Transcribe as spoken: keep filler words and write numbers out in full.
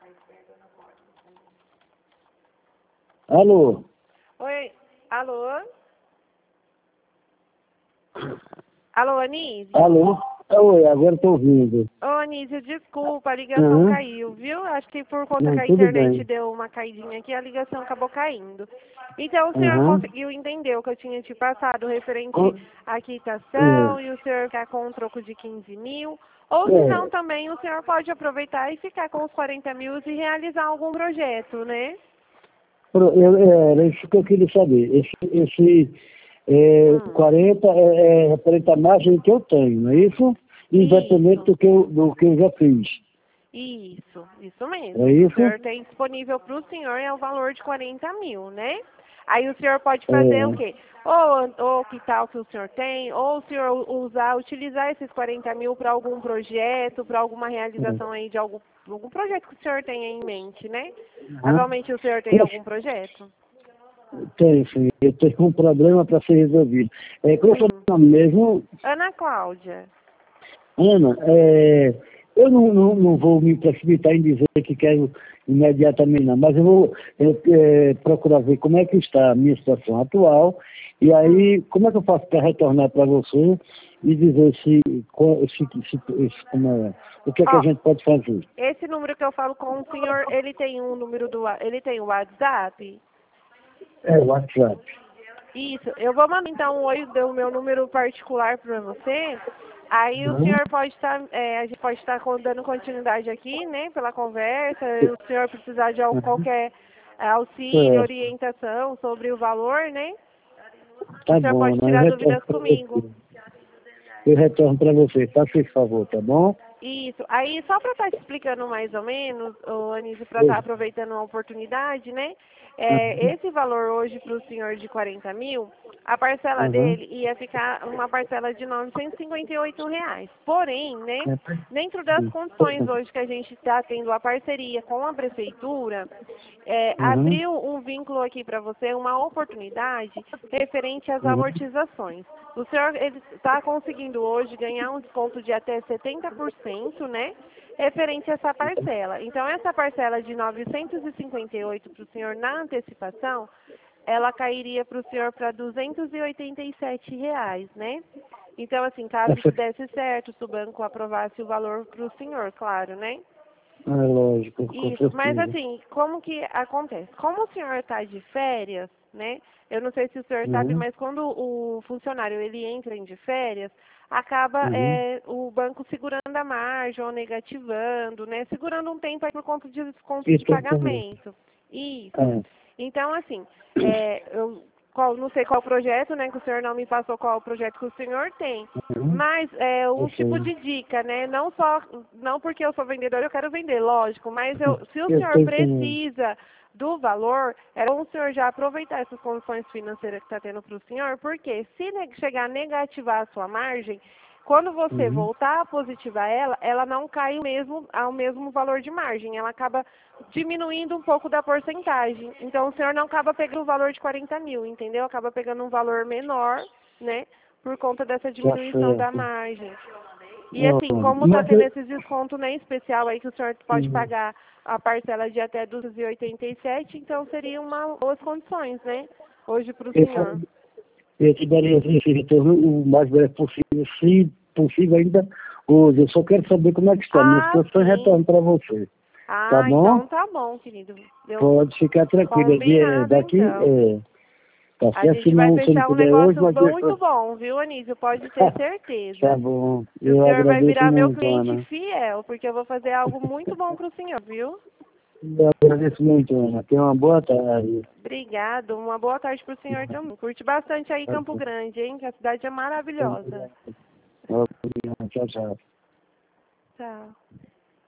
Alô? Oi, alô? Alô, Anísio? Alô? Oi, agora estou ouvindo. Ô, Anísio, desculpa, a ligação Uhum. caiu, viu? Acho que por conta Não, que a tudo internet bem. deu uma caidinha aqui, a ligação acabou caindo. Então, o senhor Uhum. conseguiu entender o que eu tinha te passado referente Co- à quitação É, e o senhor ficar com um troco de quinze mil? Ou se não, é, também o senhor pode aproveitar e ficar com os quarenta mil e realizar algum projeto, né? pro- eu- é, era isso que eu queria saber. Esse, esse é, Hum, quarenta é, é referente à margem que eu tenho, não é isso? Independente isso. do que eu, do que eu já fiz. Isso, isso É mesmo. O que o isso? senhor tem disponível para o senhor é o valor de quarenta mil, né? Aí o senhor pode fazer o É, quê? Ou, ou que tal que o senhor tem, ou o senhor usar, utilizar esses quarenta mil para algum projeto, para alguma é. realização aí de algum, algum projeto que o senhor tenha em mente, né? Uhum. Atualmente o senhor tem algum projeto? Tenho, sim. Eu tenho um problema para ser resolvido. É, qual é o seu Hum. nome mesmo? Ana Cláudia. Ana, é, eu não, não, não vou me precipitar em dizer que quero imediatamente, não, mas eu vou é, é, procurar ver como é que está a minha situação atual e Hum. aí como é que eu faço para retornar para você e dizer se, qual- se, se, se- como é, o que é que a Ó, gente pode fazer. esse número que eu falo com o senhor, ele tem um número do, wa- ele tem o WhatsApp? É, o WhatsApp. Isso, eu vou mandar então um oi do meu número particular para você. Aí o Uhum. senhor pode estar, é, a gente pode estar con- dando continuidade aqui, né, pela conversa. E o senhor precisar de algum, Uhum. qualquer é, auxílio, Certo. orientação sobre o valor, né? O Tá senhor bom, pode né? Eu tirar retorno dúvidas para comigo. você. Eu retorno para você. Faça esse favor, tá bom? Isso. Aí, só para estar te explicando mais ou menos, ô Anísio, para estar Oi. aproveitando a oportunidade, né? Uhum. É, esse valor hoje para o senhor de quarenta mil, a parcela Uhum. dele ia ficar uma parcela de novecentos e cinquenta e oito reais. Porém, né? É, Dentro das condições hoje que a gente está tendo a parceria com a prefeitura, é, uhum. abriu um vínculo aqui para você, uma oportunidade referente às Uhum. amortizações. O senhor está conseguindo hoje ganhar um desconto de até setenta por cento, né? Referente a essa parcela. Então, essa parcela de novecentos e cinquenta e oito para o senhor na antecipação, ela cairia para o senhor para duzentos e oitenta e sete reais, né? Então, assim, caso Essa, isso desse certo, se o banco aprovasse o valor para o senhor, claro, né? é lógico, com Isso, mas certeza. assim, como que acontece? Como o senhor está de férias, né? Eu não sei se o senhor sabe, Uhum. mas quando o funcionário ele entra em de férias, acaba Uhum. é, o banco segurando a margem ou negativando, né? Segurando um tempo aí por conta de desconto de Exatamente. pagamento. Isso. É. Então, assim, é, eu qual, não sei qual projeto, né? Que o senhor não me passou qual o projeto que o senhor tem. Uhum. Mas é Eu um tipo sei. de dica, né? Não só, não porque eu sou vendedora eu quero vender, lógico, mas eu, se o Eu senhor sei também. precisa do valor, é bom o senhor já aproveitar essas condições financeiras que está tendo para o senhor, porque se ne- chegar a negativar a sua margem, quando você Uhum. voltar a positivar ela, ela não cai o mesmo, ao mesmo valor de margem, ela acaba diminuindo um pouco da porcentagem. Então o senhor não acaba pegando o valor de quarenta mil, entendeu? Acaba pegando um valor menor, né? Por conta dessa Tá diminuição da certo. margem. E assim, Ó, como está mas tendo eu, esse desconto né, especial aí que o senhor pode uhum. pagar a parcela de até duzentos e oitenta e sete, então seria uma boas condições, né? Hoje para o eu, senhor. eu te daria esse retorno o mais breve possível, se possível ainda hoje. Eu só quero saber como é que está a minha Ah, situação e retorno sim. para você. Tá Ah, bom? então tá bom, querido. Eu Pode ficar tranquilo. De- é, combinado daqui, então. é, tá A certo? Se gente vai não, se não fechar um puder hoje, negócio mas muito depois. bom, viu, Anísio? Pode ter Tá certeza. bom. Que o Eu senhor vai agradeço virar meu muito, cliente Ana. fiel, porque eu vou fazer algo muito bom pro senhor, viu? Eu agradeço muito, Ana. Tenha uma boa tarde. Obrigado. Uma boa tarde pro senhor também. Curte bastante aí Campo Grande, hein? Que a cidade é maravilhosa. Obrigado. Tchau, tchau. Tchau.